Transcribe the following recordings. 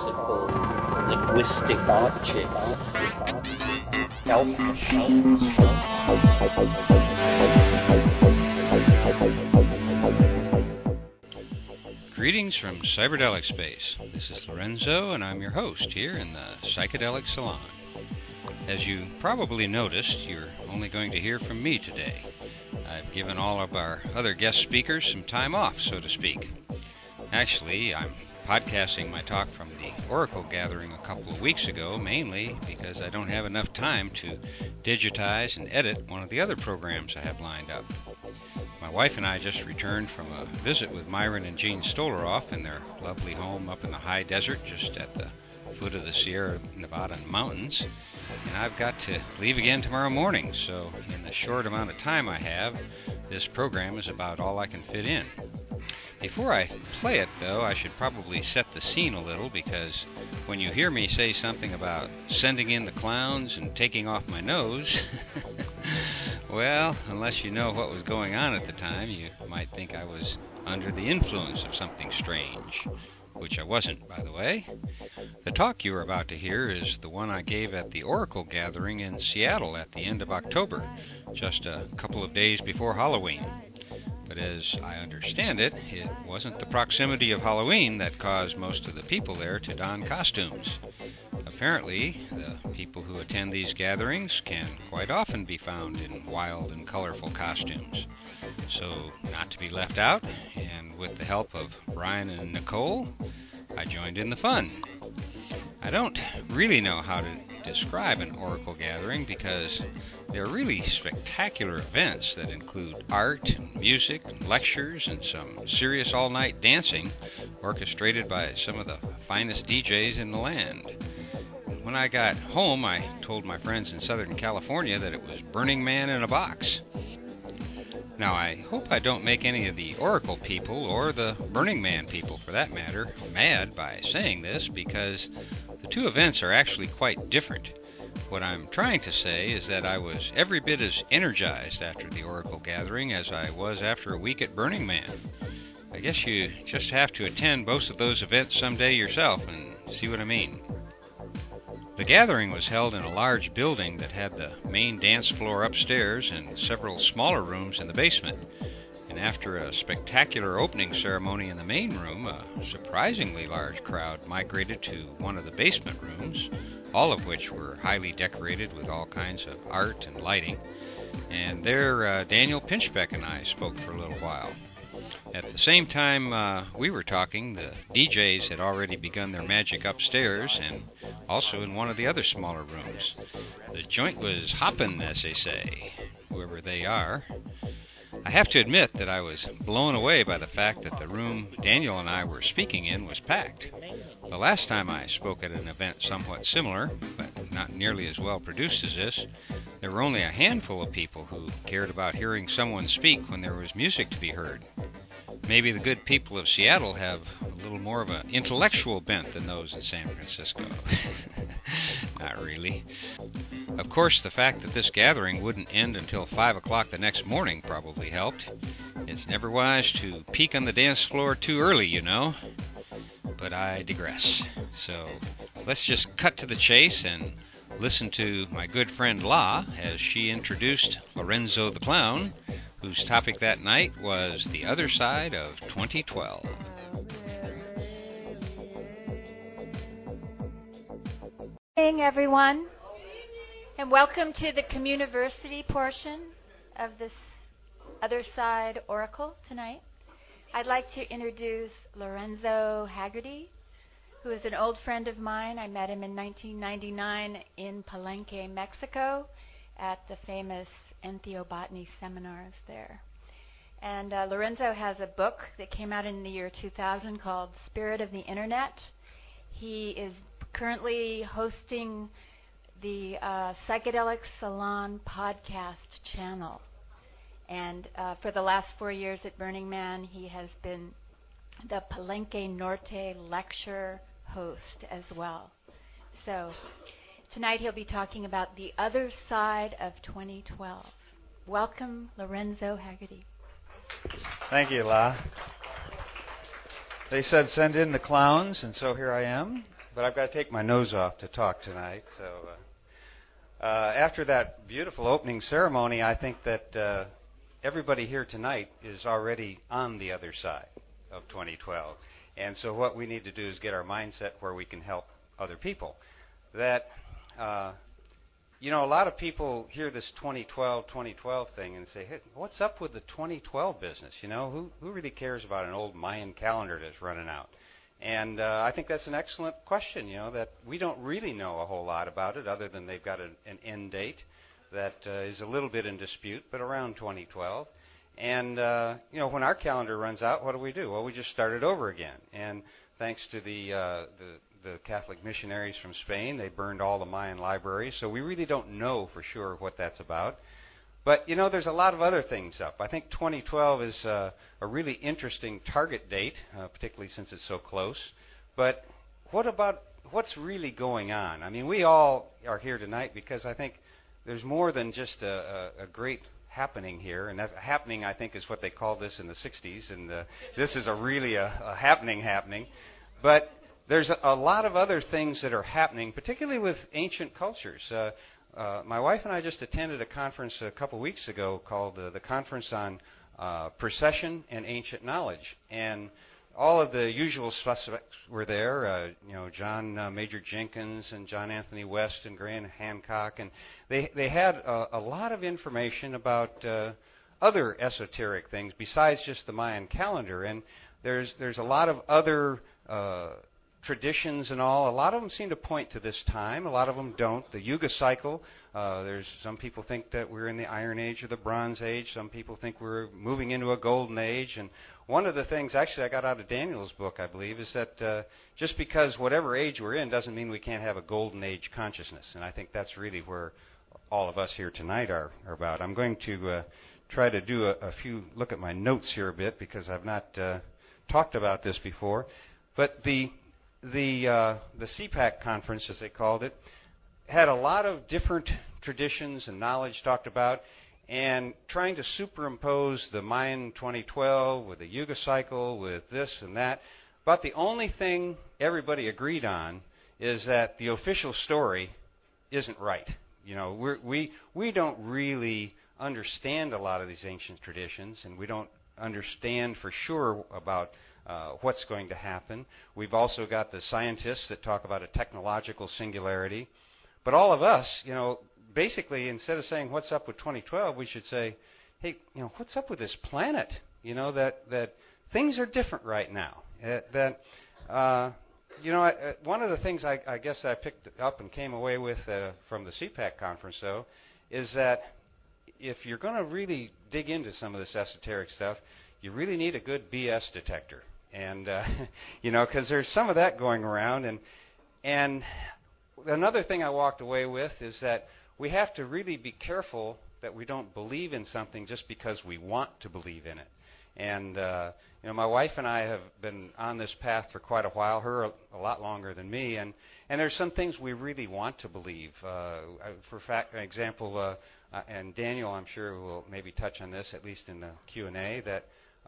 metaphysical, linguistic objects. Help machines. Greetings from Cyberdelic Space. This is Lorenzo, and I'm your host here in the Psychedelic Salon. As you probably noticed, you're only going to hear from me today. I've given all of our other guest speakers some time off, so to speak. Actually, I'm podcasting my talk from the Oracle gathering a couple of weeks ago, mainly because I don't have enough time to digitize and edit one of the other programs I have lined up. My wife and I just returned from a visit with Myron and Jean Stolaroff in their lovely home up in the high desert just at the foot of the Sierra Nevada mountains, and I've got to leave again tomorrow morning, so in the short amount of time I have, this program is about all I can fit in. Before I play it, though, I should probably set the scene a little, because when you hear me say something about sending in the clowns and taking off my nose, well, unless you know what was going on at the time, you might think I was under the influence of something strange, which I wasn't, by the way. The talk you are about to hear is the one I gave at the Oracle gathering in Seattle at the end of October, just a couple of days before Halloween. But as I understand it, it wasn't the proximity of Halloween that caused most of the people there to don costumes. Apparently, the people who attend these gatherings can quite often be found in wild and colorful costumes. So, not to be left out, and with the help of Brian and Nicole, I joined in the fun. I don't really know how to describe an Oracle gathering, because they're really spectacular events that include art, music, lectures, and some serious all-night dancing orchestrated by some of the finest DJs in the land. When I got home, I told my friends in Southern California that it was Burning Man in a box. Now, I hope I don't make any of the Oracle people, or the Burning Man people for that matter, mad by saying this, because the two events are actually quite different. What I'm trying to say is that I was every bit as energized after the Oracle gathering as I was after a week at Burning Man. I guess you just have to attend both of those events someday yourself and see what I mean. The gathering was held in a large building that had the main dance floor upstairs and several smaller rooms in the basement. And after a spectacular opening ceremony in the main room, a surprisingly large crowd migrated to one of the basement rooms, all of which were highly decorated with all kinds of art and lighting. And there, Daniel Pinchbeck and I spoke for a little while. At the same time we were talking, the DJs had already begun their magic upstairs and also in one of the other smaller rooms. The joint was hoppin', as they say, whoever they are. I have to admit that I was blown away by the fact that the room Daniel and I were speaking in was packed. The last time I spoke at an event somewhat similar, but not nearly as well produced as this, there were only a handful of people who cared about hearing someone speak when there was music to be heard. Maybe the good people of Seattle have a little more of an intellectual bent than those in San Francisco. Not really. Of course, the fact that this gathering wouldn't end until 5 o'clock the next morning probably helped. It's never wise to peak on the dance floor too early, you know. But I digress. So let's just cut to the chase and listen to my good friend La as she introduced Lorenzo the Clown, whose topic that night was The Other Side of 2012. Good evening, everyone, and welcome to the Communiversity portion of this Other Side Oracle tonight. I'd like to introduce Lorenzo Haggerty, who is an old friend of mine. I met him in 1999 in Palenque, Mexico, at the famous Entheobotany seminars there. And Lorenzo has a book that came out in the year 2000 called Spirit of the Internet. He is currently hosting the Psychedelic Salon podcast channel. And for the last 4 years at Burning Man, he has been the Palenque Norte lecture host as well. So tonight he'll be talking about the other side of 2012. Welcome, Lorenzo Haggerty. Thank you, La. They said send in the clowns, and so here I am. but I've got to take my nose off to talk tonight. So after that beautiful opening ceremony, I think that everybody here tonight is already on the other side of 2012. And so what we need to do is get our mindset where we can help other people. That, a lot of people hear this 2012 thing and say, hey, what's up with the 2012 business? Who really cares about an old Mayan calendar that's running out? And I think that's an excellent question, that we don't really know a whole lot about it other than they've got an end date that is a little bit in dispute, but around 2012. And, when our calendar runs out, what do? Well, we just start it over again. And thanks to the Catholic missionaries from Spain, they burned all the Mayan libraries, so we really don't know for sure what that's about. But, there's a lot of other things up. I think 2012 is a really interesting target date, particularly since it's so close. But what about what's really going on? I mean, we all are here tonight because I think there's more than just a great happening here. And that happening, I think, is what they called this in the 60s. And this is really a happening. But there's a lot of other things that are happening, particularly with ancient cultures. My wife and I just attended a conference a couple weeks ago called the Conference on Precession and Ancient Knowledge. And all of the usual suspects were there, John Major Jenkins and John Anthony West and Graham Hancock. And they had a lot of information about other esoteric things besides just the Mayan calendar. And there's a lot of other traditions and all. A lot of them seem to point to this time. A lot of them don't. The Yuga cycle, there's some people think that we're in the Iron Age or the Bronze Age. Some people think we're moving into a Golden Age. And one of the things, actually, I got out of Daniel's book, I believe, is that just because whatever age we're in doesn't mean we can't have a Golden Age consciousness. And I think that's really where all of us here tonight are about. I'm going to try to do look at my notes here a bit because I've not talked about this before. But the CPAC conference, as they called it, had a lot of different traditions and knowledge talked about, and trying to superimpose the Mayan 2012 with the Yuga cycle, with this and that. But the only thing everybody agreed on is that the official story isn't right. We don't really understand a lot of these ancient traditions, and we don't understand for sure about what's going to happen. We've also got the scientists that talk about a technological singularity. But all of us, basically, instead of saying what's up with 2012, we should say, hey, what's up with this planet? That things are different right now. One of the things I guess I picked up and came away with from the CPAC conference, though, is that if you're going to really dig into some of this esoteric stuff, you really need a good BS detector. And, because there's some of that going around. And another thing I walked away with is that we have to really be careful that we don't believe in something just because we want to believe in it. And, my wife and I have been on this path for quite a while, her a lot longer than me. And there's some things we really want to believe. For example, and Daniel, I'm sure, will maybe touch on this, at least in the Q&A, that,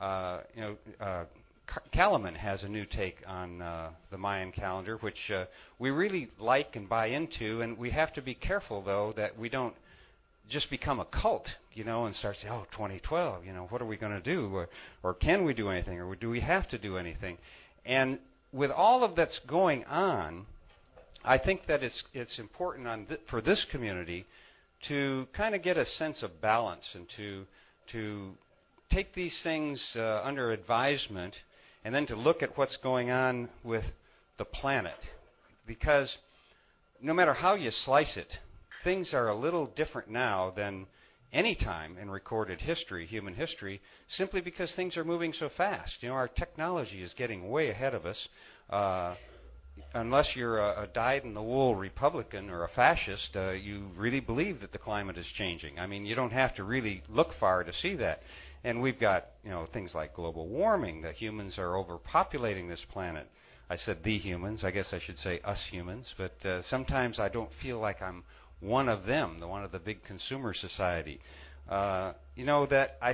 Kalaman has a new take on the Mayan calendar, which we really like and buy into, and we have to be careful, though, that we don't just become a cult, and start saying, 2012, what are we going to do? Or can we do anything? Or do we have to do anything? And with all of that's going on, I think that it's important for this community to kind of get a sense of balance and to take these things under advisement, and then to look at what's going on with the planet. Because no matter how you slice it, things are a little different now than any time in recorded history, human history, simply because things are moving so fast. Our technology is getting way ahead of us. Unless you're a dyed-in-the-wool Republican or a fascist, you really believe that the climate is changing. I mean, you don't have to really look far to see that. And we've got, things like global warming. The humans are overpopulating this planet. I said the humans. I guess I should say us humans. But sometimes I don't feel like I'm one of them, one of the big consumer society. One of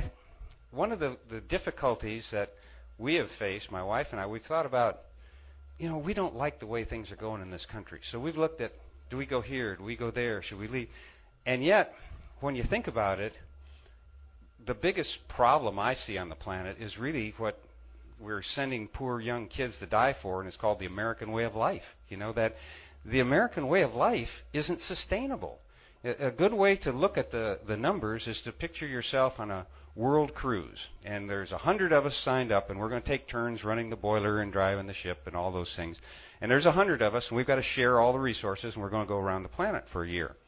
the difficulties that we have faced, my wife and I, we've thought about we don't like the way things are going in this country. So we've looked at, do we go here? Do we go there? Should we leave? And yet, when you think about it, the biggest problem I see on the planet is really what we're sending poor young kids to die for, and it's called the American way of life. That the American way of life isn't sustainable. A good way to look at the numbers is to picture yourself on a world cruise, and there's 100 of us signed up, and we're going to take turns running the boiler and driving the ship and all those things. And there's 100 of us, and we've got to share all the resources, and we're going to go around the planet for a year,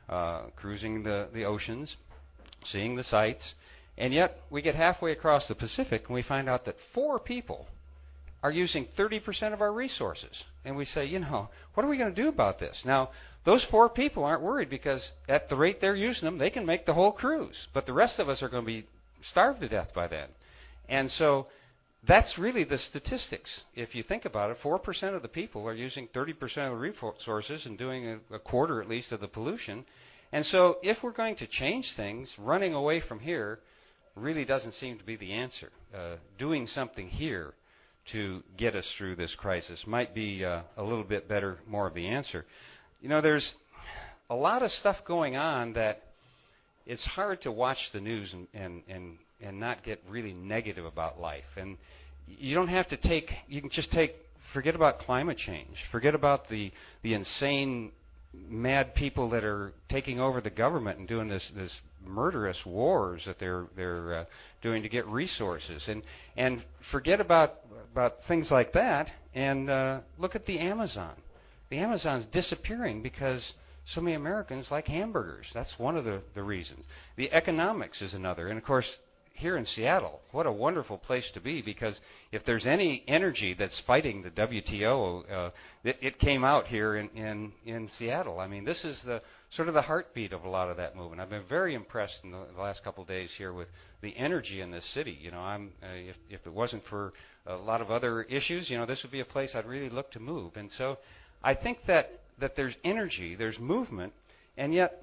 cruising the oceans, seeing the sights. And yet we get halfway across the Pacific, and we find out that 4 people are using 30% of our resources. And we say, what are we going to do about this? Now, those 4 people aren't worried, because at the rate they're using them, they can make the whole cruise. But the rest of us are going to be starved to death by then. And so that's really the statistics. If you think about it, 4% of the people are using 30% of the resources and doing a quarter at least of the pollution. And so if we're going to change things, running away from here really doesn't seem to be the answer. Doing something here to get us through this crisis might be a little bit better, more of the answer. There's a lot of stuff going on that it's hard to watch the news and not get really negative about life. And you don't have to you can just forget about climate change. Forget about the insane, mad people that are taking over the government and doing this murderous wars that they're doing to get resources. And forget about things like that, and look at the Amazon. The Amazon's disappearing because so many Americans like hamburgers. That's one of the reasons. The economics is another. And, of course, here in Seattle, what a wonderful place to be, because if there's any energy that's fighting the WTO, it came out here in Seattle. I mean, this is the sort of the heartbeat of a lot of that movement. I've been very impressed in the last couple of days here with the energy in this city. If it wasn't for a lot of other issues, this would be a place I'd really look to move. And so I think that there's energy, there's movement, and yet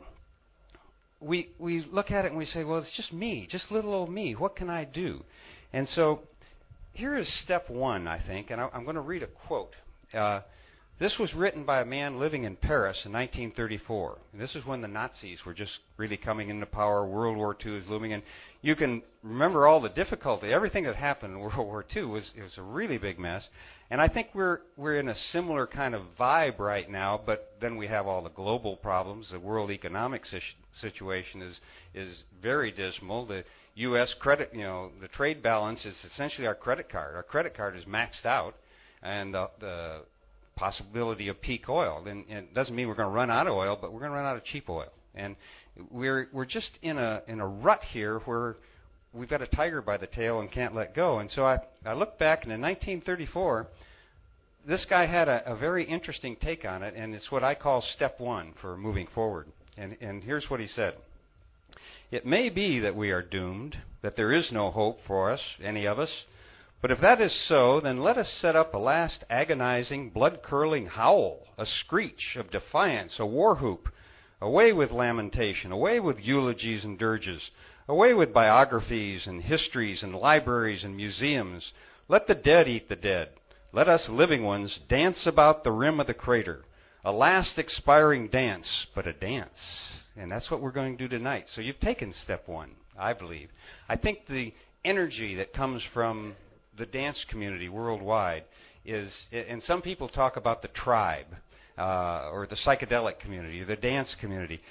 we look at it and we say, well, it's just me, just little old me. What can I do? And so here is step 1, I think, and I'm going to read a quote. This was written by a man living in Paris in 1934. And this is when the Nazis were just really coming into power. World War II is looming. And you can remember all the difficulty. Everything that happened in World War II was a really big mess. And I think we're in a similar kind of vibe right now, but then we have all the global problems. The world economic situation is very dismal. The U.S. credit, the trade balance is essentially our credit card. Our credit card is maxed out, and the possibility of peak oil. And it doesn't mean we're going to run out of oil, but we're going to run out of cheap oil. And we're just in a rut here where we've got a tiger by the tail and can't let go. And so I look back, and in 1934, this guy had a very interesting take on it, and it's what I call step 1 for moving forward. And here's what he said. It may be that we are doomed, that there is no hope for us, any of us. But if that is so, then let us set up a last agonizing, blood-curdling howl, a screech of defiance, a war whoop. Away with lamentation, away with eulogies and dirges, away with biographies and histories and libraries and museums. Let the dead eat the dead. Let us living ones dance about the rim of the crater. A last expiring dance, but a dance. And that's what we're going to do tonight. So you've taken step 1, I believe. I think the energy that comes from the dance community worldwide is, and some people talk about the tribe, or the psychedelic community, or the dance community.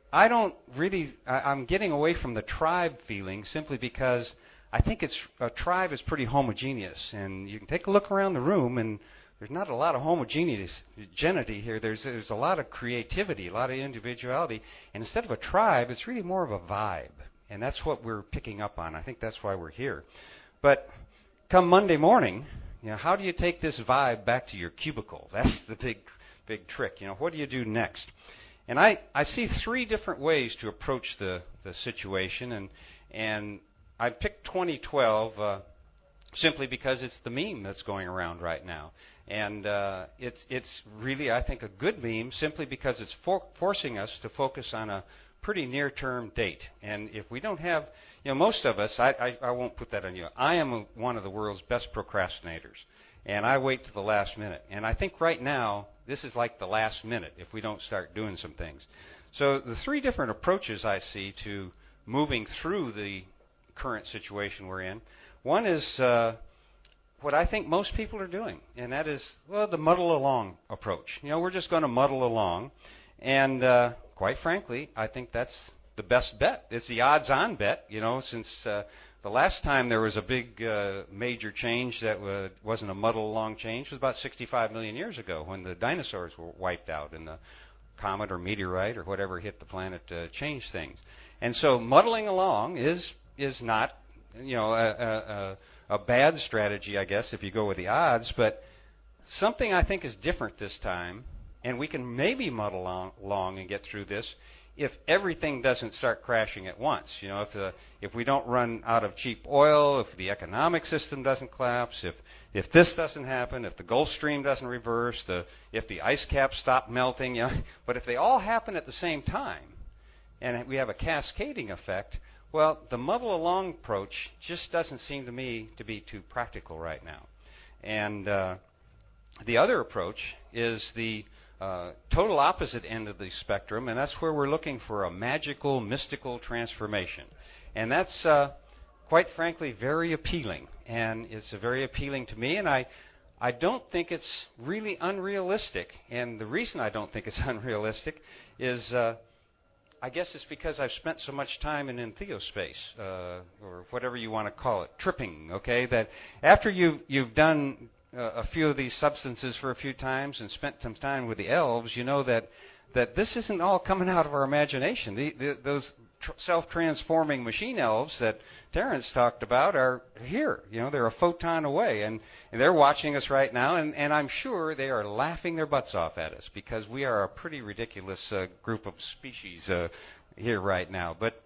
I'm getting away from the tribe feeling simply because I think a tribe is pretty homogeneous. And you can take a look around the room, and there's not a lot of homogeneity here. There's a lot of creativity, a lot of individuality. And instead of a tribe, it's really more of a vibe. And that's what we're picking up on. I think that's why we're here. But come Monday morning, how do you take this vibe back to your cubicle? That's the big trick. What do you do next? And I see 3 different ways to approach the situation, and I picked 2012 simply because it's the meme that's going around right now. And it's really, I think, a good meme simply because it's forcing us to focus on a pretty near-term date. And if we don't have, most of us, I won't put that on you. I am one of the world's best procrastinators, and I wait to the last minute. And I think right now, this is like the last minute if we don't start doing some things. So the three different approaches I see to moving through the current situation we're in. One is what I think most people are doing, and that is, the muddle along approach. We're just going to muddle along. And quite frankly, I think that's the best bet. It's the odds-on bet, since the last time there was a big major change that wasn't a muddle-along change was about 65 million years ago when the dinosaurs were wiped out and the comet or meteorite or whatever hit the planet changed things. And so muddling along is not, a bad strategy, I guess, if you go with the odds. But something I think is different this time, and we can maybe muddle along and get through this if everything doesn't start crashing at once. If we don't run out of cheap oil, if the economic system doesn't collapse, if this doesn't happen, if the Gulf Stream doesn't reverse, if the ice caps stop melting. But if they all happen at the same time, and we have a cascading effect, well, the muddle along approach just doesn't seem to me to be too practical right now. And the other approach is the total opposite end of the spectrum, and that's where we're looking for a magical, mystical transformation. And that's, quite frankly, very appealing. And it's very appealing to me, and I don't think it's really unrealistic. And the reason I don't think it's unrealistic is, I guess it's because I've spent so much time in entheospace, or whatever you want to call it, tripping, okay? That after you've done a few of these substances for a few times and spent some time with the elves, you know that this isn't all coming out of our imagination. Those self-transforming machine elves that Terence talked about are here. They're a photon away, and they're watching us right now, and I'm sure they are laughing their butts off at us because we are a pretty ridiculous group of species here right now. But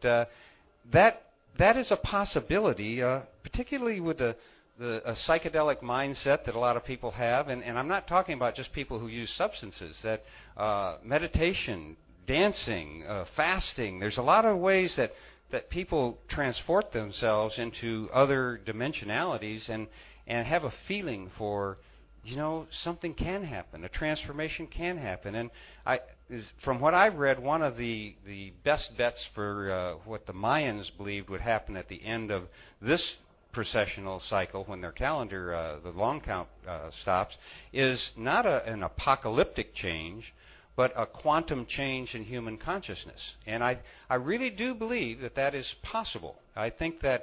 that is a possibility, particularly with a psychedelic mindset that a lot of people have, and I'm not talking about just people who use substances, that meditation, dancing, fasting, there's a lot of ways that people transport themselves into other dimensionalities and have a feeling for, something can happen, a transformation can happen. And from what I've read, one of the best bets for what the Mayans believed would happen at the end of this precessional cycle, when their calendar, the long count, stops, is not an apocalyptic change, but a quantum change in human consciousness. And I really do believe that is possible. I think that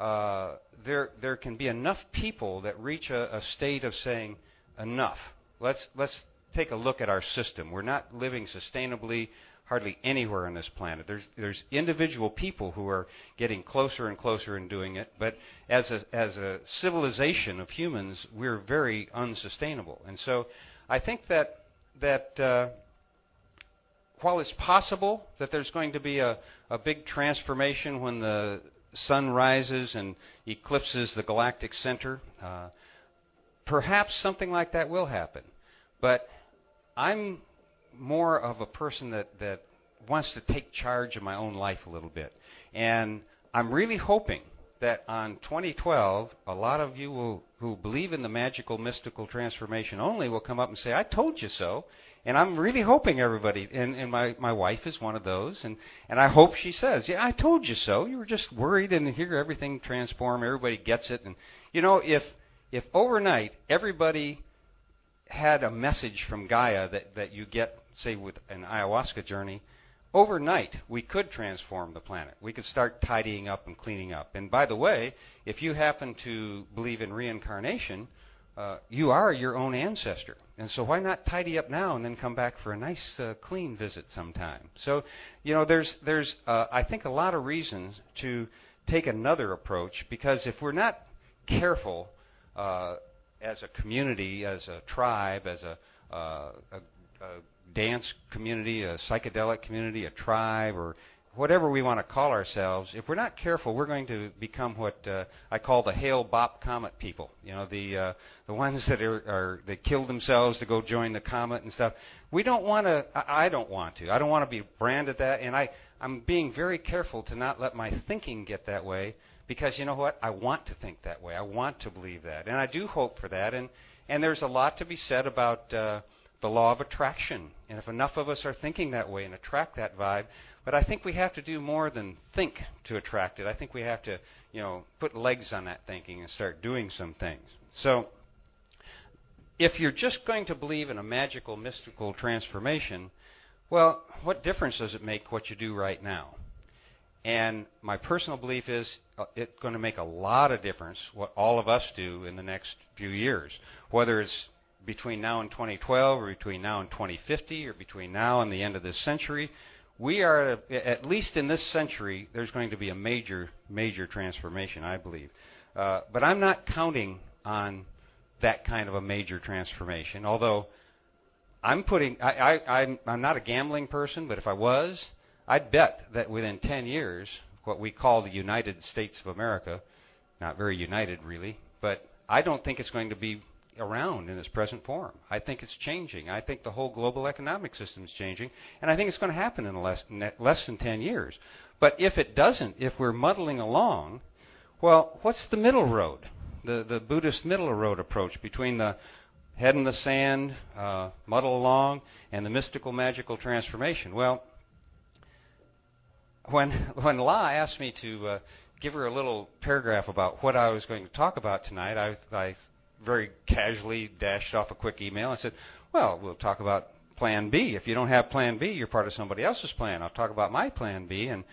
there can be enough people that reach a state of saying, enough. Let's take a look at our system. We're not living sustainably hardly anywhere on this planet. There's individual people who are getting closer and closer in doing it, but as a civilization of humans, we're very unsustainable. And so I think that while it's possible that there's going to be a big transformation when the sun rises and eclipses the galactic center, perhaps something like that will happen. But I'm more of a person that wants to take charge of my own life a little bit. And I'm really hoping that on 2012, a lot of you who believe in the magical, mystical transformation only will come up and say, I told you so. And I'm really hoping everybody, and my wife is one of those, and I hope she says, yeah, I told you so. You were just worried, and here everything transform, everybody gets it. And, if overnight everybody had a message from Gaia that you get, say, with an ayahuasca journey, overnight we could transform the planet. We could start tidying up and cleaning up. And by the way, if you happen to believe in reincarnation, you are your own ancestor. And so why not tidy up now and then come back for a nice clean visit sometime? So, there's I think a lot of reasons to take another approach, because if we're not careful as a community, as a tribe, as a dance community, a psychedelic community, a tribe, or whatever we want to call ourselves, if we're not careful, we're going to become what I call the Hale-Bopp comet people. The ones that kill themselves to go join the comet and stuff. We don't want to. I don't want to. I don't want to be branded that. And I'm being very careful to not let my thinking get that way, because you know what? I want to think that way. I want to believe that. And I do hope for that. And there's a lot to be said about the law of attraction. And if enough of us are thinking that way and attract that vibe, but I think we have to do more than think to attract it. I think we have to, put legs on that thinking and start doing some things. So if you're just going to believe in a magical, mystical transformation, well, what difference does it make what you do right now? And my personal belief is it's going to make a lot of difference what all of us do in the next few years, whether it's between now and 2012 or between now and 2050 or between now and the end of this century. We are, at least in this century, there's going to be a major, major transformation, I believe. But I'm not counting on that kind of a major transformation, although I'm not a gambling person, but if I was, I'd bet that within 10 years, what we call the United States of America, not very united really, but I don't think it's going to be around in its present form. I think it's changing. I think the whole global economic system is changing, and I think it's going to happen in less than 10 years. But if it doesn't, if we're muddling along, well, what's the middle road? The Buddhist middle road approach between the head in the sand, muddle along, and the mystical, magical transformation. Well, when La asked me to give her a little paragraph about what I was going to talk about tonight, I very casually dashed off a quick email. I said, well, we'll talk about Plan B. If you don't have Plan B, you're part of somebody else's plan. I'll talk about my Plan B. And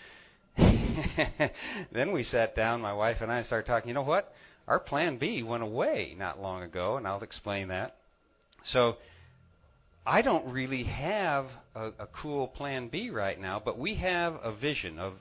then we sat down, my wife and I, and started talking. You know what? Our Plan B went away not long ago, and I'll explain that. So I don't really have a cool Plan B right now, but we have a vision of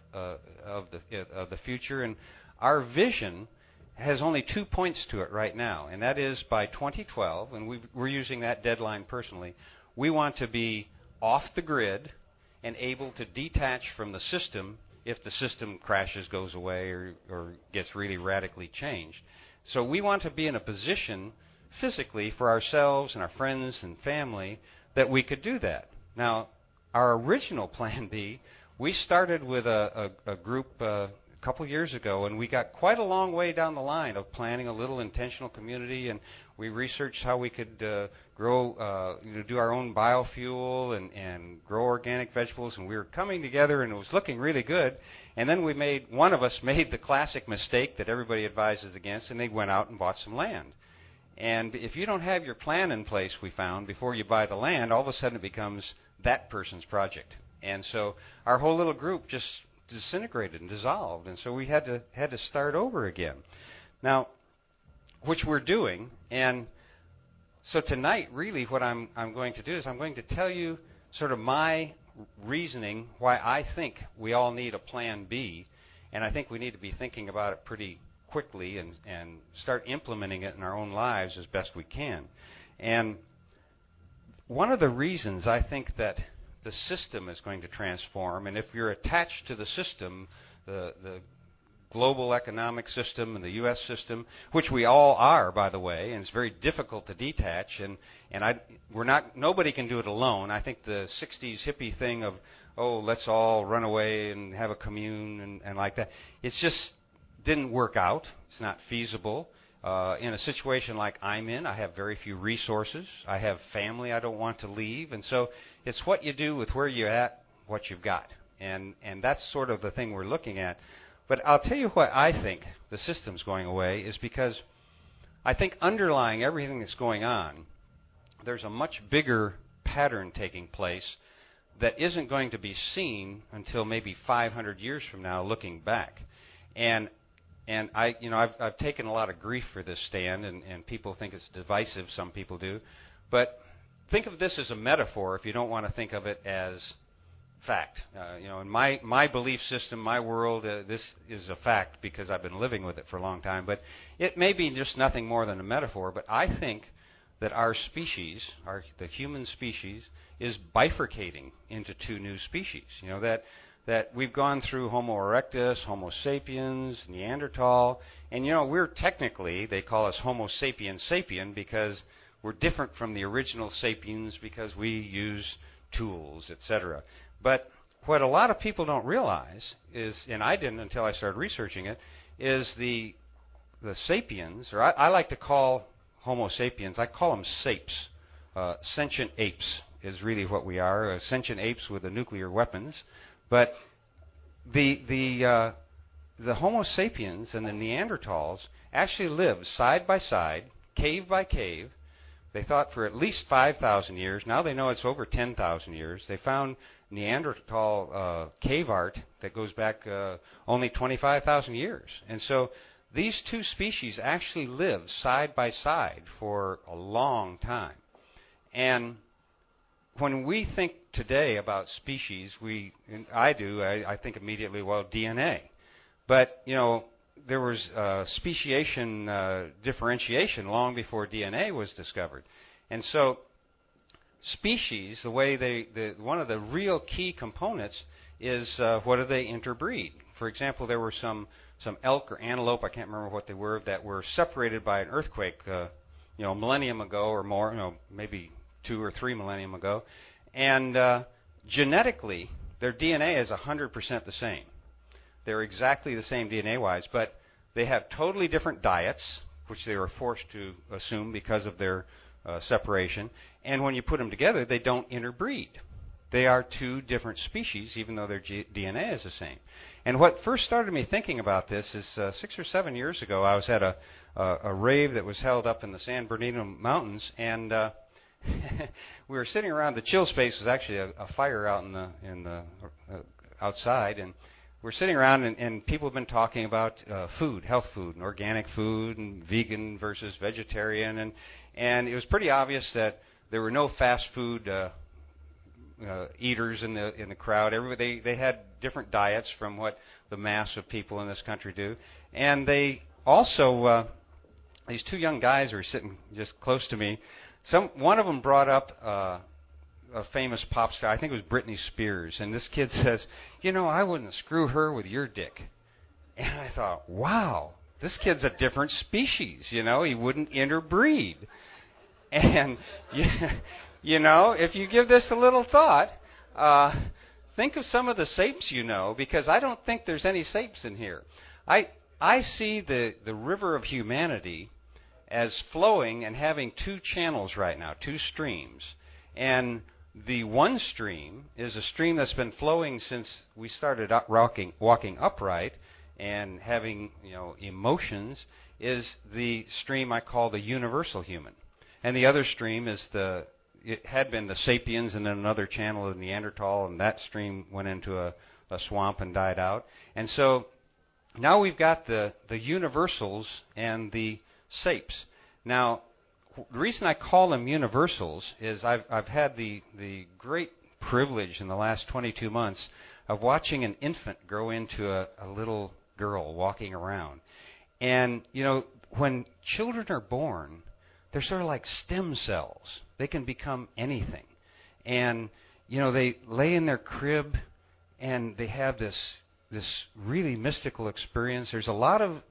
the future, and our vision has only 2 points to it right now, and that is by 2012, and we're using that deadline personally, we want to be off the grid and able to detach from the system if the system crashes, goes away, or gets really radically changed. So we want to be in a position physically for ourselves and our friends and family that we could do that. Now, our original Plan B, we started with a group a couple years ago, and we got quite a long way down the line of planning a little intentional community, and we researched how we could grow, do our own biofuel and grow organic vegetables, and we were coming together, and it was looking really good. And then one of us made the classic mistake that everybody advises against, and they went out and bought some land. And if you don't have your plan in place, we found, before you buy the land, all of a sudden it becomes that person's project. And so our whole little group just disintegrated and dissolved, and so we had to start over again. Now, which we're doing, and so tonight, really, what I'm going to do is I'm going to tell you sort of my reasoning why I think we all need a Plan B, and I think we need to be thinking about it pretty quickly and start implementing it in our own lives as best we can. And one of the reasons I think that the system is going to transform, and if you're attached to the system, the global economic system and the U.S. system, which we all are, by the way, and it's very difficult to detach, nobody can do it alone. I think the 60s hippie thing of, let's all run away and have a commune and like that, it's just didn't work out. It's not feasible. In a situation like I'm in, I have very few resources. I have family I don't want to leave. And so it's what you do with where you're at, what you've got. And that's sort of the thing we're looking at. But I'll tell you why I think the system's going away is because I think underlying everything that's going on, there's a much bigger pattern taking place that isn't going to be seen until maybe 500 years from now looking back. And I've taken a lot of grief for this stand, and people think it's divisive. Some people do. But think of this as a metaphor if you don't want to think of it as fact. In my belief system, my world, this is a fact because I've been living with it for a long time. But it may be just nothing more than a metaphor. But I think that our species, the human species, is bifurcating into two new species. That we've gone through Homo erectus, Homo sapiens, Neanderthal, and we're technically, they call us Homo sapiens sapien because we're different from the original sapiens because we use tools, etc. But what a lot of people don't realize is, and I didn't until I started researching it, is the sapiens, or I like to call Homo sapiens, I call them sapes. Sentient apes is really what we are, sentient apes with the nuclear weapons. But the Homo sapiens and the Neanderthals actually lived side by side, cave by cave. They thought for at least 5,000 years. Now they know it's over 10,000 years. They found Neanderthal cave art that goes back only 25,000 years. And so these two species actually lived side by side for a long time. And when we think today about species, I think immediately, well, DNA. But, there was speciation differentiation long before DNA was discovered. And so species, the way one of the real key components is what do they interbreed. For example, there were some elk or antelope, I can't remember what they were, that were separated by an earthquake, a millennium ago or more, maybe 2 or 3 millennium ago. And genetically, their DNA is 100% the same. They're exactly the same DNA-wise, but they have totally different diets, which they were forced to assume because of their separation. And when you put them together, they don't interbreed. They are two different species, even though their DNA is the same. And what first started me thinking about this is 6 or 7 years ago, I was at a rave that was held up in the San Bernardino Mountains, and we were sitting around. The chill space was actually a fire out in the outside, and we're sitting around, and people have been talking about food, health food, and organic food, and vegan versus vegetarian, and it was pretty obvious that there were no fast food eaters in the crowd. Everybody they had different diets from what the mass of people in this country do, and they also these two young guys were sitting just close to me. One of them brought up a famous pop star, I think it was Britney Spears, and this kid says, I wouldn't screw her with your dick. And I thought, wow, this kid's a different species, he wouldn't interbreed. And, if you give this a little thought, think of some of the sapes because I don't think there's any sapes in here. I see the river of humanity as flowing and having two channels right now, two streams. And the one stream is a stream that's been flowing since we started walking upright and having emotions, is the stream I call the universal human. And the other stream is it had been the sapiens, and then another channel of Neanderthal, and that stream went into a swamp and died out. And so now we've got the universals and the sapes. Now, the reason I call them universals is I've had the great privilege in the last 22 months of watching an infant grow into a little girl walking around. And, when children are born, they're sort of like stem cells. They can become anything. And, they lay in their crib and they have this really mystical experience. There's a lot of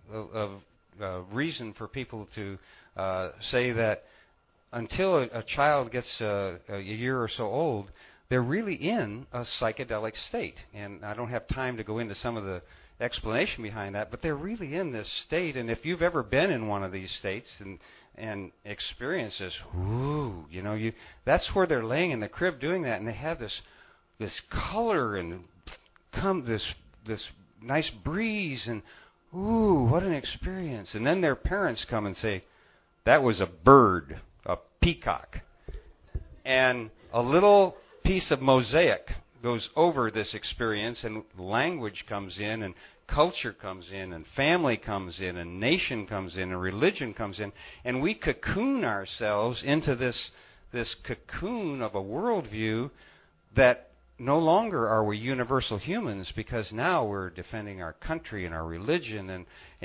reason for people to say that until a child gets a year or so old, they're really in a psychedelic state. And I don't have time to go into some of the explanation behind that, but they're really in this state. And if you've ever been in one of these states and experienced this, that's where they're laying in the crib doing that, and they have this color and this nice breeze, and what an experience. And then their parents come and say, that was a bird, a peacock. And a little piece of mosaic goes over this experience, and language comes in, and culture comes in, and family comes in, and nation comes in, and religion comes in, and we cocoon ourselves into this cocoon of a worldview that no longer are we universal humans, because now we're defending our country and our religion,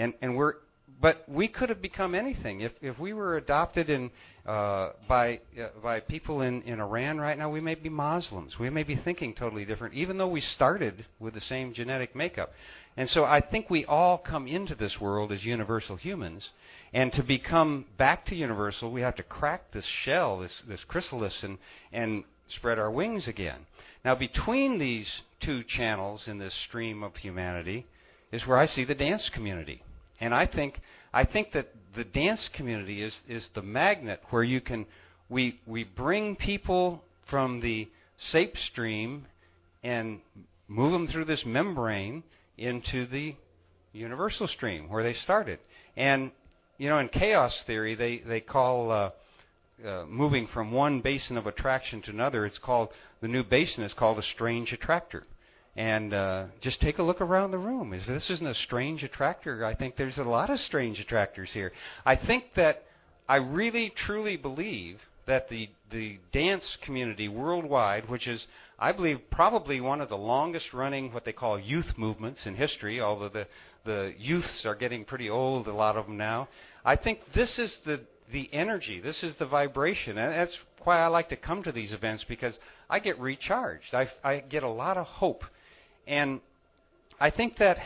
but we could have become anything. If we were adopted by people in Iran right now, we may be Muslims. We may be thinking totally different, even though we started with the same genetic makeup. And so I think we all come into this world as universal humans. And to become back to universal, we have to crack this shell, this chrysalis, and spread our wings again. Now, between these two channels in this stream of humanity is where I see the dance community. And I think that the dance community is the magnet where we bring people from the sape stream and move them through this membrane into the universal stream where they started. And, in chaos theory, they call moving from one basin of attraction to another, the new basin is called a strange attractor. And just take a look around the room. This isn't a strange attractor. I think there's a lot of strange attractors here. I think that I really, truly believe that the dance community worldwide, which is, I believe, probably one of the longest running what they call youth movements in history, although the youths are getting pretty old, a lot of them now. I think this is the energy, this is the vibration, and that's why I like to come to these events, because I get recharged. I get a lot of hope. And I think that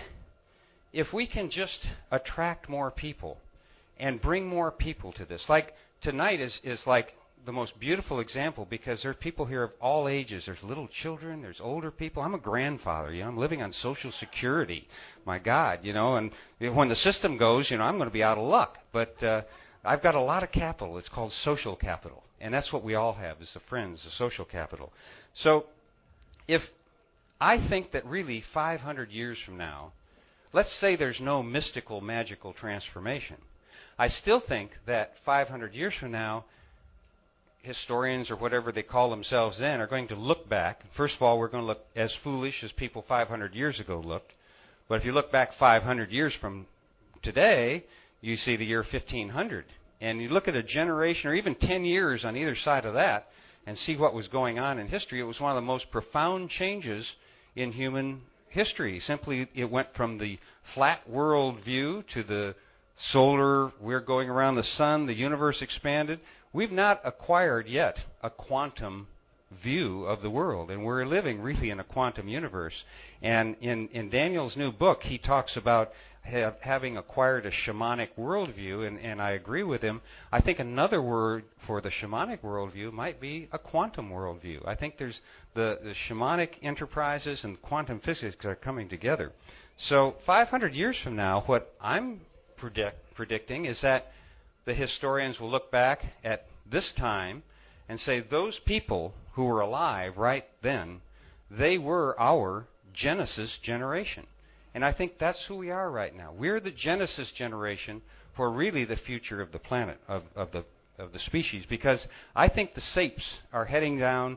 if we can just attract more people and bring more people to this, like tonight is like the most beautiful example, because there are people here of all ages. There's little children, there's older people. I'm a grandfather, I'm living on Social Security. My God, and when the system goes, I'm going to be out of luck. But I've got a lot of capital. It's called social capital. And that's what we all have, is the friends, the social capital. So if I think that really 500 years from now, let's say there's no mystical, magical transformation, I still think that 500 years from now, historians or whatever they call themselves then are going to look back. First of all, we're going to look as foolish as people 500 years ago looked. But if you look back 500 years from today, you see the year 1500. And you look at a generation or even 10 years on either side of that and see what was going on in history. It was one of the most profound changes in human history. Simply, it went from the flat world view to the solar, we're going around the sun, the universe expanded. We've not acquired yet a quantum view of the world, and we're living really in a quantum universe. And in Daniel's new book, he talks about having acquired a shamanic worldview, and I agree with him. I think another word for the shamanic worldview might be a quantum worldview. I think there's the shamanic enterprises and quantum physics are coming together. So 500 years from now, what I'm predicting is that the historians will look back at this time and say those people who were alive right then, they were our Genesis generation. And I think that's who we are right now. We're the Genesis generation for really the future of the planet, of the species, because I think the sapes are heading down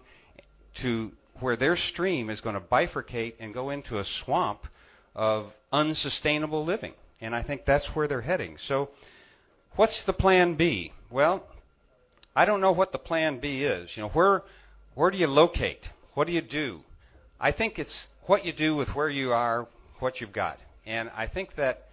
to where their stream is going to bifurcate and go into a swamp of unsustainable living. And I think that's where they're heading. So what's the plan B? Well, I don't know what the plan B is. Where do you locate? What do you do? I think it's what you do with where you are, what you've got. And I think that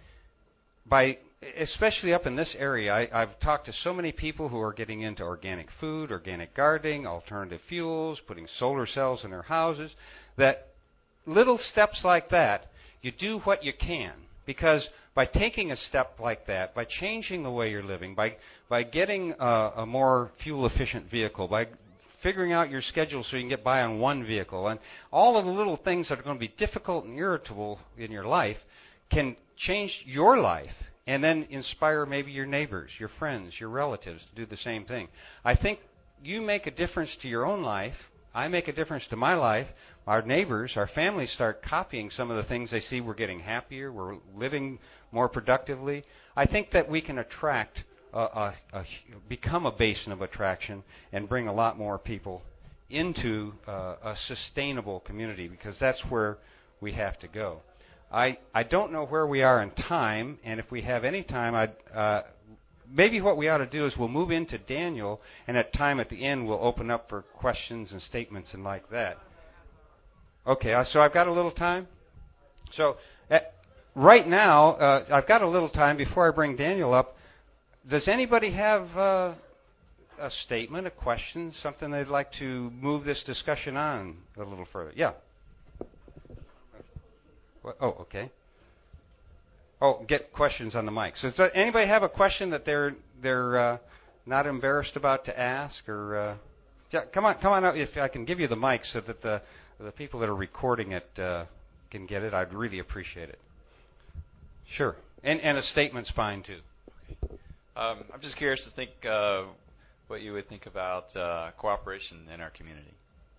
especially up in this area, I've talked to so many people who are getting into organic food, organic gardening, alternative fuels, putting solar cells in their houses, that little steps like that, you do what you can. Because by taking a step like that, by changing the way you're living, by getting a more fuel-efficient vehicle, by figuring out your schedule so you can get by on one vehicle, and all of the little things that are going to be difficult and irritable in your life can change your life and then inspire maybe your neighbors, your friends, your relatives to do the same thing. I think you make a difference to your own life. I make a difference to my life. Our neighbors, our families start copying some of the things they see. We're getting happier. We're living more productively. I think that we can attract become a basin of attraction and bring a lot more people into a sustainable community, because that's where we have to go. I don't know where we are in time, and if we have any time, maybe what we ought to do is we'll move into Daniel, and at the end we'll open up for questions and statements and like that. Okay, so I've got a little time. So right now, I've got a little time before I bring Daniel up. Does anybody have a statement, a question, something they'd like to move this discussion on a little further? Yeah. Oh, okay. Oh, get questions on the mic. So does anybody have a question that they're not embarrassed about to ask, or Yeah, come on out. If I can give you the mic so that the people that are recording it can get it, I'd really appreciate it. Sure. And a statement's fine, too. I'm just curious to think what you would think about cooperation in our community.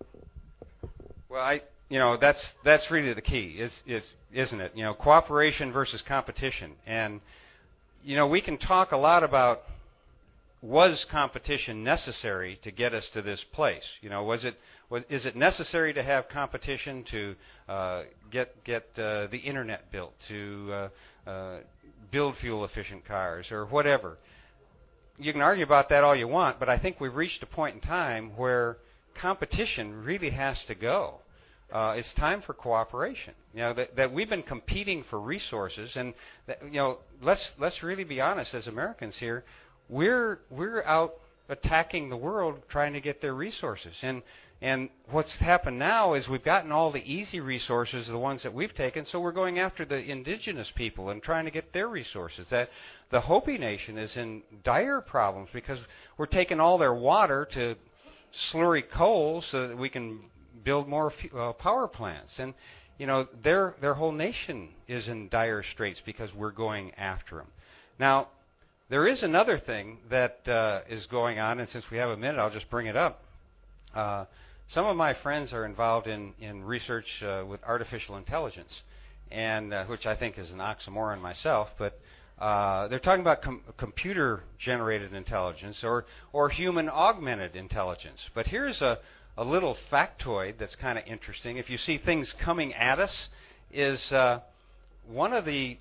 Well, that's really the key, isn't it? Cooperation versus competition. And, we can talk a lot about, was competition necessary to get us to this place? Is it necessary to have competition to get the internet built, to build fuel-efficient cars, or whatever? You can argue about that all you want, but I think we've reached a point in time where competition really has to go. It's time for cooperation. That we've been competing for resources, and let's really be honest as Americans here. We're out attacking the world trying to get their resources, and what's happened now is we've gotten all the easy resources, the ones that we've taken, so we're going after the indigenous people and trying to get their resources. That the Hopi Nation is in dire problems because we're taking all their water to slurry coal so that we can build more power plants, and their whole nation is in dire straits because we're going after them. Now, there is another thing that is going on, and since we have a minute, I'll just bring it up. Some of my friends are involved in research with artificial intelligence, and which I think is an oxymoron myself, but they're talking about computer-generated intelligence or human-augmented intelligence. But here's a little factoid that's kind of interesting. If you see things coming at us, is one of the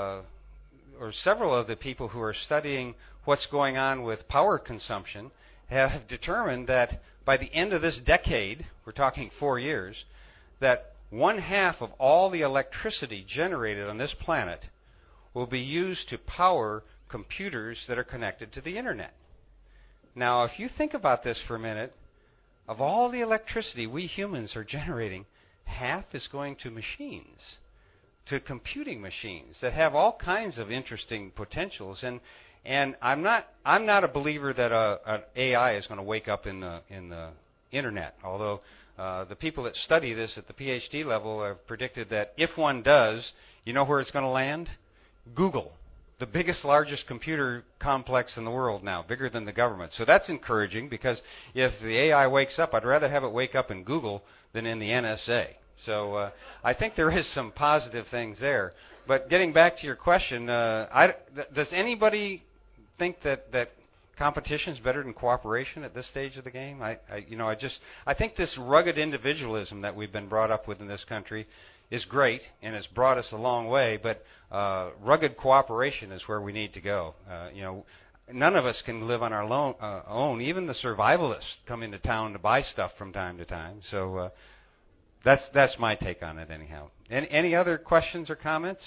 or several of the people who are studying what's going on with power consumption have determined that by the end of this decade, we're talking 4 years, that 1/2 of all the electricity generated on this planet will be used to power computers that are connected to the internet. Now, if you think about this for a minute, of all the electricity we humans are generating, 1/2 is going to machines, to computing machines that have all kinds of interesting potentials. And I'm not a believer that an AI is going to wake up in the internet. Although the people that study this at the PhD level have predicted that if one does, you know where it's going to land? Google, the biggest, largest computer complex in the world now, bigger than the government. So that's encouraging because if the AI wakes up, I'd rather have it wake up in Google than in the NSA. So I think there is some positive things there. But getting back to your question, does anybody think that competition is better than cooperation at this stage of the game? I think this rugged individualism that we've been brought up with in this country is great, and it's brought us a long way. But rugged cooperation is where we need to go. None of us can live on our own. Even the survivalists come into town to buy stuff from time to time. So that's my take on it, anyhow. Any other questions or comments?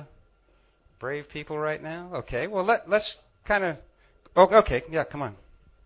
Brave people right now. Okay. Well, let's kind of. Oh, okay. Yeah. Come on.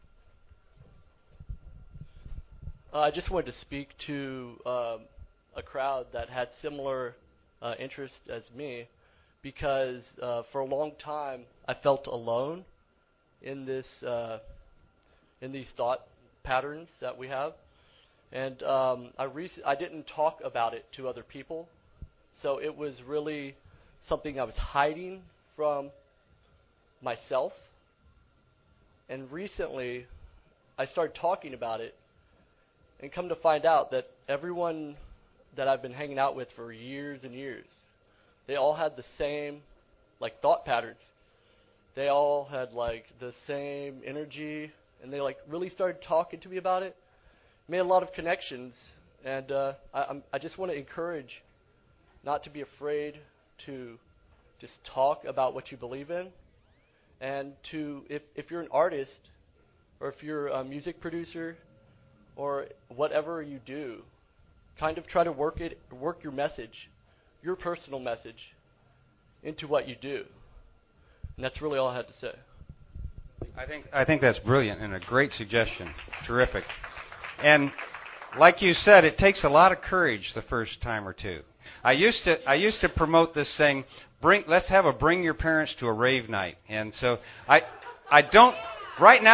I just wanted to speak to a crowd that had similar interests as me, because for a long time I felt alone in this in these thought patterns that we have, and I didn't talk about it to other people, so it was really something I was hiding from myself. And recently I started talking about it, and come to find out that everyone that I've been hanging out with for years and years, they all had the same thought patterns. They all had the same energy, and they really started talking to me about it. Made a lot of connections, and I just want to encourage not to be afraid to just talk about what you believe in, and to if you're an artist, or if you're a music producer, or whatever you do, kind of try to work your message, your personal message, into what you do. And that's really all I had to say. I think that's brilliant and a great suggestion. Terrific. And like you said, it takes a lot of courage the first time or two. I used to promote this thing, let's have a bring your parents to a rave night. And so I don't right now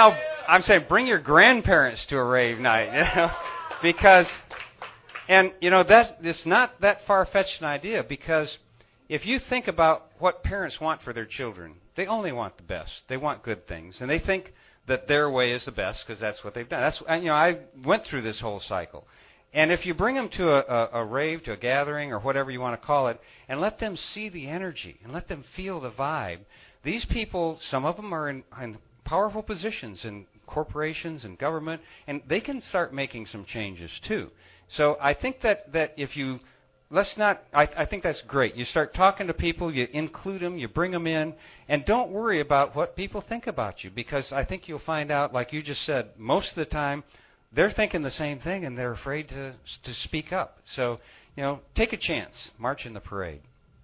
I'm saying bring your grandparents to a rave night, because, and that it's not that far-fetched an idea, because if you think about what parents want for their children, they only want the best. They want good things, and they think that their way is the best because that's what they've done. I went through this whole cycle. And if you bring them to a rave, to a gathering, or whatever you want to call it, and let them see the energy and let them feel the vibe, these people, some of them are in powerful positions in corporations and government, and they can start making some changes too. So I think that if you I think that's great. You start talking to people, you include them, you bring them in, and don't worry about what people think about you, because I think you'll find out, like you just said, most of the time they're thinking the same thing and they're afraid to speak up. So, take a chance. March in the parade.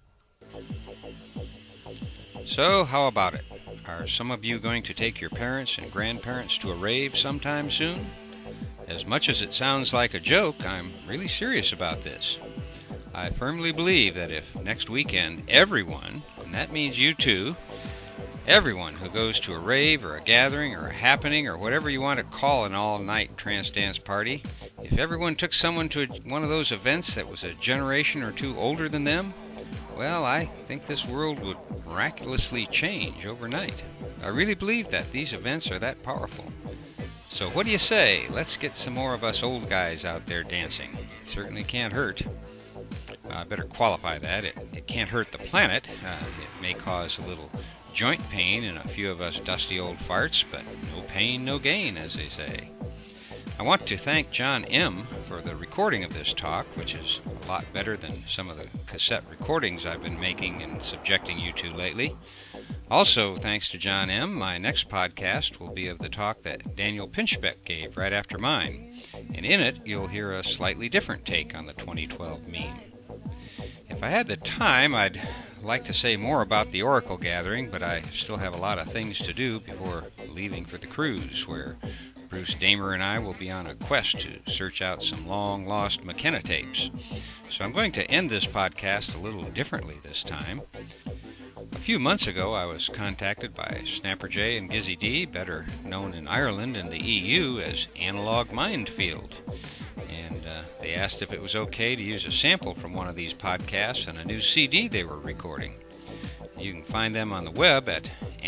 So, how about it? Are some of you going to take your parents and grandparents to a rave sometime soon? As much as it sounds like a joke, I'm really serious about this. I firmly believe that if next weekend everyone, and that means you too, everyone who goes to a rave or a gathering or a happening or whatever you want to call an all-night trance dance party, if everyone took someone to one of those events that was a generation or two older than them, well, I think this world would miraculously change overnight. I really believe that these events are that powerful. So what do you say? Let's get some more of us old guys out there dancing. It certainly can't hurt. I better qualify that. It can't hurt the planet. It may cause a little joint pain in a few of us dusty old farts, but no pain, no gain, as they say. I want to thank John M. for the recording of this talk, which is a lot better than some of the cassette recordings I've been making and subjecting you to lately. Also, thanks to John M., my next podcast will be of the talk that Daniel Pinchbeck gave right after mine, and in it you'll hear a slightly different take on the 2012 meme. If I had the time, I'd like to say more about the Oracle gathering, but I still have a lot of things to do before leaving for the cruise, where Bruce Damer and I will be on a quest to search out some long-lost McKenna tapes. So I'm going to end this podcast a little differently this time. A few months ago, I was contacted by Snapper J and Gizzy D, better known in Ireland and the EU as Analog Mindfield. And they asked if it was okay to use a sample from one of these podcasts on a new CD they were recording. You can find them on the web at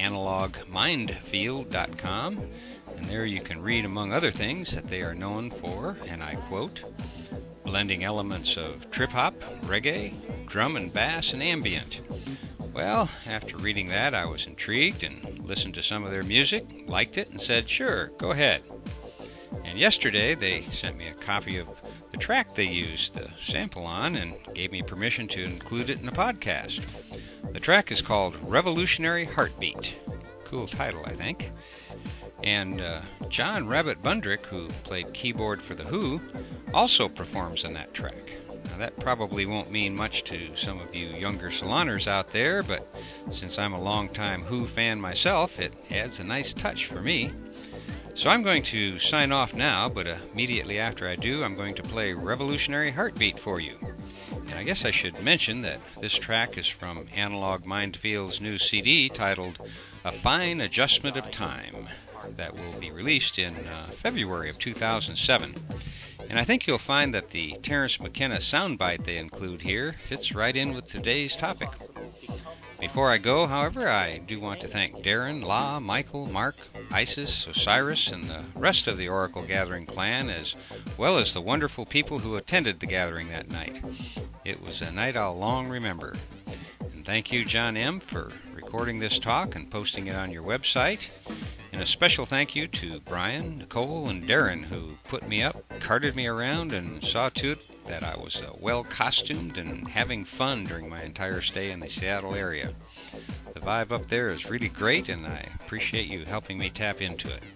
analogmindfield.com, and there you can read, among other things, that they are known for, and I quote, blending elements of trip-hop, reggae, drum and bass, and ambient. Well, after reading that, I was intrigued and listened to some of their music, liked it, and said, sure, go ahead. And yesterday, they sent me a copy of the track they used the sample on and gave me permission to include it in a podcast. The track is called Revolutionary Heartbeat. Cool title, I think. And John Rabbit Bundrick, who played keyboard for The Who, also performs on that track. Now, that probably won't mean much to some of you younger saloners out there, but since I'm a longtime Who fan myself, it adds a nice touch for me. So I'm going to sign off now, but immediately after I do, I'm going to play Revolutionary Heartbeat for you. And I guess I should mention that this track is from Analog Mindfield's new CD titled A Fine Adjustment of Time, that will be released in February of 2007. And I think you'll find that the Terence McKenna soundbite they include here fits right in with today's topic. Before I go, however, I do want to thank Darren, La, Michael, Mark, Isis, Osiris, and the rest of the Oracle Gathering clan, as well as the wonderful people who attended the gathering that night. It was a night I'll long remember. And thank you, John M., for recording this talk and posting it on your website. And a special thank you to Brian, Nicole, and Darren, who put me up, carted me around, and saw to it that I was well costumed and having fun during my entire stay in the Seattle area. The vibe up there is really great, and I appreciate you helping me tap into it.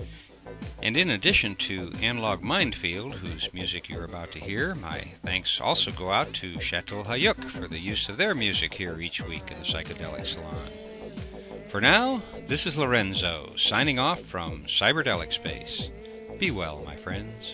And in addition to Analog Mindfield, whose music you're about to hear, my thanks also go out to Chateau Hayuk for the use of their music here each week in the Psychedelic Salon. For now, this is Lorenzo, signing off from Cyberdelic Space. Be well, my friends.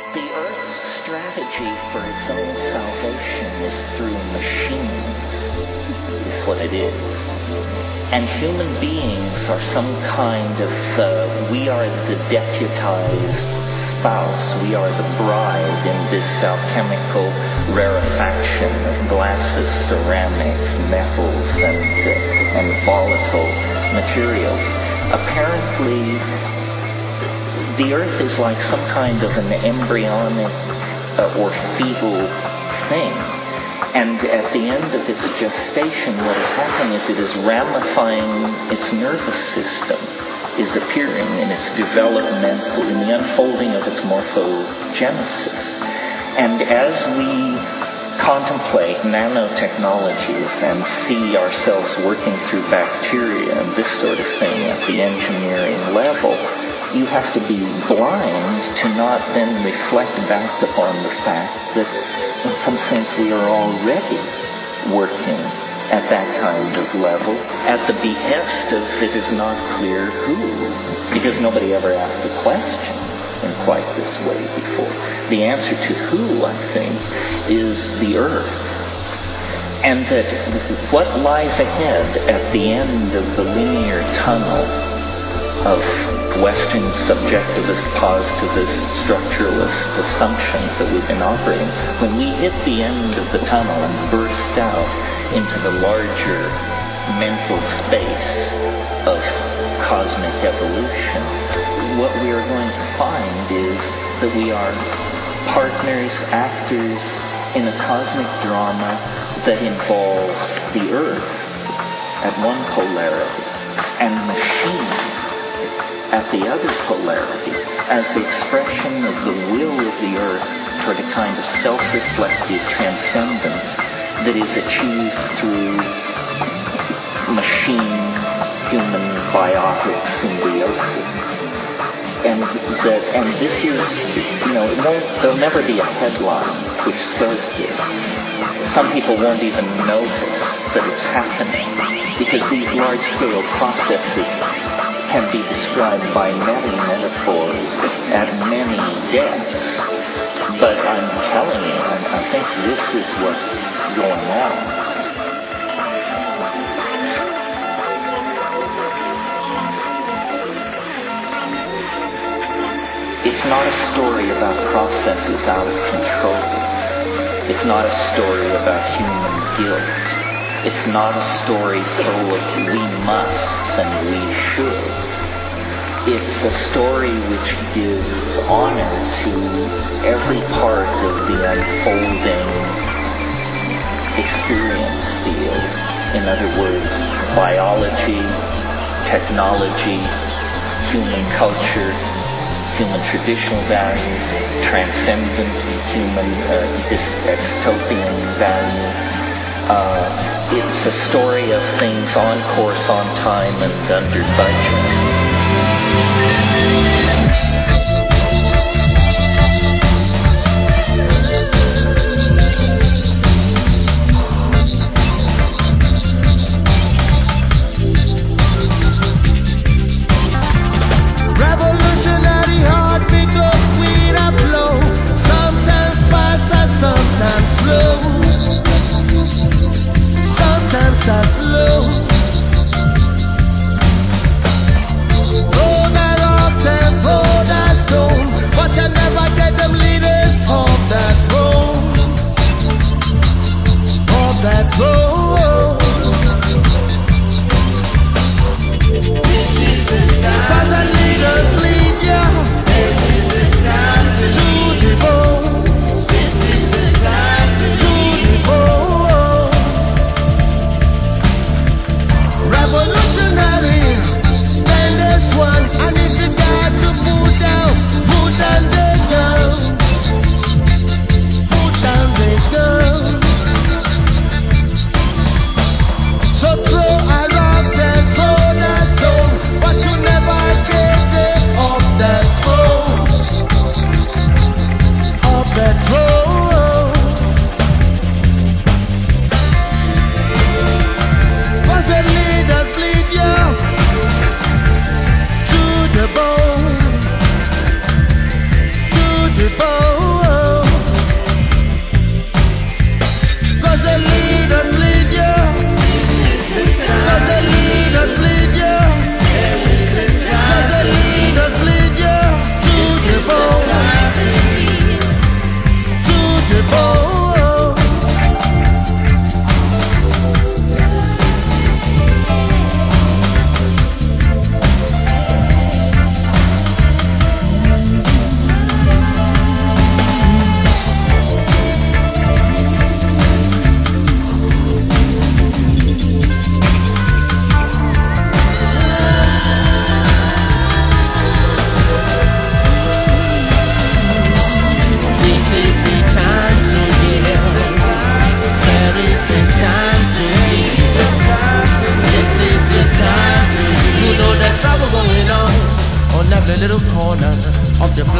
The Earth's strategy for its own salvation is through machines, is what it is. And human beings are some kind of, we are the deputized spouse, we are the bride in this alchemical rarefaction of glasses, ceramics, metals, and volatile materials. Apparently, the Earth is like some kind of an embryonic or fetal thing. And at the end of its gestation, what is happening is it is ramifying its nervous system, is appearing in its developmental, in the unfolding of its morphogenesis. And as we contemplate nanotechnologies and see ourselves working through bacteria and this sort of thing at the engineering level, you have to be blind to not then reflect back upon the fact that in some sense we are already working at that kind of level at the behest of it is not clear who, because nobody ever asked the question in quite this way before. The answer to who, I think, is the Earth. And that what lies ahead at the end of the linear tunnel of Western subjectivist, positivist, structuralist assumptions that we've been operating, when we hit the end of the tunnel and burst out into the larger mental space of cosmic evolution, what we are going to find is that we are partners, actors in a cosmic drama that involves the Earth at one polarity and machines at the other polarity, as the expression of the will of the Earth toward a kind of self-reflective transcendence that is achieved through machine-human biotic symbiosis. And this is, there'll never be a headline which says this. Some people won't even notice that it's happening, because these large-scale processes can be described by many metaphors at many depths. But I'm telling you, I think this is what's going on. It's not a story about processes out of control. It's not a story about human guilt. It's not a story full of we musts and we should. It's a story which gives honor to every part of the unfolding experience field. In other words, biology, technology, human culture, human traditional values, transcendent human dystopian values. It's a story of things on course, on time, and under budget.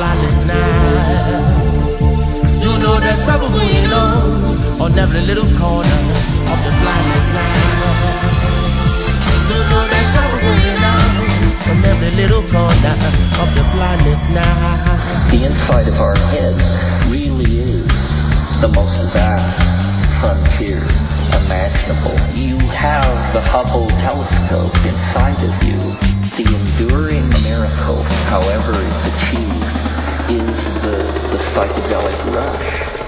silent night. You know there's trouble going on every little corner of the planet now. You know there's trouble going on every little corner of the planet now. The inside of our head really is the most vast frontier imaginable. You have the Hubble telescope inside of you. The enduring miracle, however it's achieved, is the psychedelic rush.